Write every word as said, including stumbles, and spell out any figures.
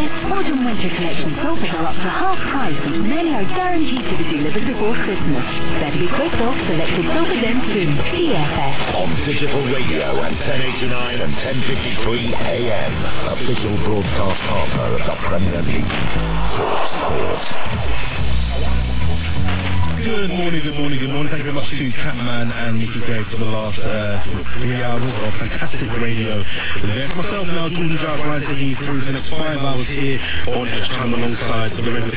Autumn Winter Collection sofas are up for half price and many are guaranteed to be delivered before Christmas. Better be quick though, selected sofas end soon. D F S. On digital radio and ten eighty-nine and ten fifty-three A M. Official broadcast partner of the Premier League. Talk Sport. Good morning, good morning, good morning. Thank you very much to Catman and Nicky Gray for the last uh, three hours of fantastic radio. There's myself now, Jordan Giles, Ryan, taking you through the next five hours here on Edge Time alongside the regular